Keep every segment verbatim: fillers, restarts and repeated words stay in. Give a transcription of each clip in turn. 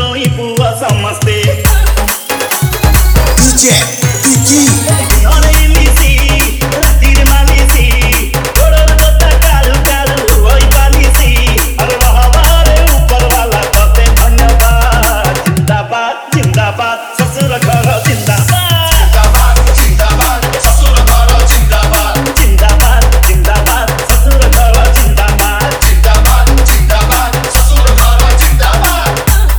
जोई पुआ समस्ते डीजे Kiki अरे लिसी रातिर मालिसी गोरर गोता कालु कालु ओइ बालिसी अरे रहबारे ऊपर वाला कते धन्यवाद जिंदाबाद जिंदाबाद ससुर घर जिंदाबाद जिंदाबाद जिंदाबाद ससुर घर जिंदाबाद जिंदाबाद जिंदाबाद ससुर घर जिंदाबाद जिंदाबाद जिंदाबाद ससुर घर जिंदाबाद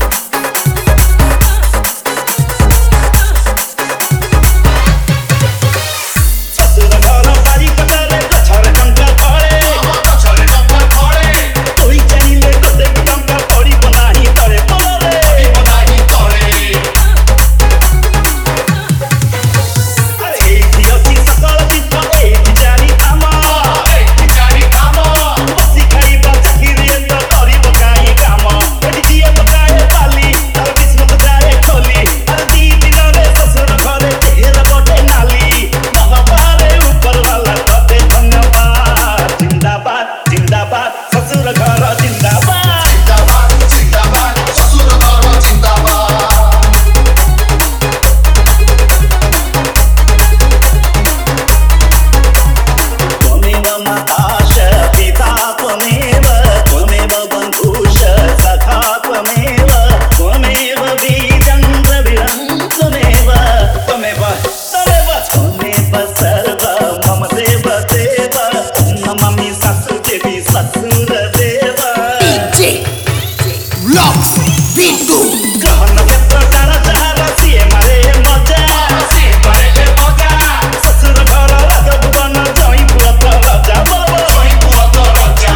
ससुर घर बारी पटाले गछर टंका पड़े गछरे टंका पड़े कोई चाहिए कते टंका पड़ी बनाही तरे पड़े बनाही तोरे अरे एठी अछि सकल चित्त एठी जारी काम ए बिचारी काम बसी खाइबा चाकिरी त करिब काई काम एठी जिए पकाए पाली तर किस्मत जाए खोली अरे दी दिनरे ससुर घरे तेल बटे नाली महबारे ऊपर वाला कते धन्यवाद जिंदाबाद जिंदाबाद ससुर घर जिंदाबाद जिंदाबाद जिंदाबाद ससुर घर जिंदाबाद त्वमेव माताश पिता त्वमेव त्वमेव बन्धुश सखा त्वमेव त्वमेव बीजन्द्रविरं त्वमेव त्वमेव त्वमेव त्वमेव सर्व मम देव देव नमामि ससुदेवी ससुरदेव डीजे Lux Bindu ग्रहण क्षेत्र तारा जहाँ सिए मारे मजा से मारे के मजा ससुर घर राजभुवन जई पुरत राजा बोल जोई पुआ तो रजा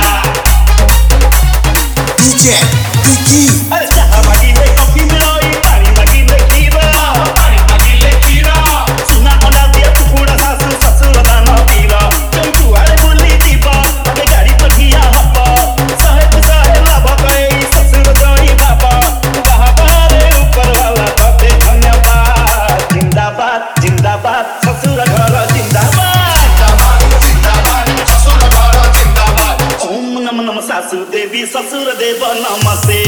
डीजे Kiki अरे चाह मागिले कॉफी मिलोई पानी मागिले खीरा पानी मागिले पीरा सुना अना दिया कुकुड़ा सासु ससुर दान पीरा जई पुआरे बुली दीप अबे गाड़ी पठिया हप साहेब साहेब लाभ गए ससुर जई बाबा बाबारे ऊपर वाला कते धन्यवाद जिंदाबाद जिंदाबाद ससुर घर जिंदाबाद जिंदाबाद जिंदाबाद ससुर घर जिंदाबाद ओम नम नम सासु देवी ससुर देव नमस्ते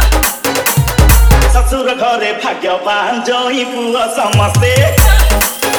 ससुर घरे भाग्यवान जई पुआ समस्ते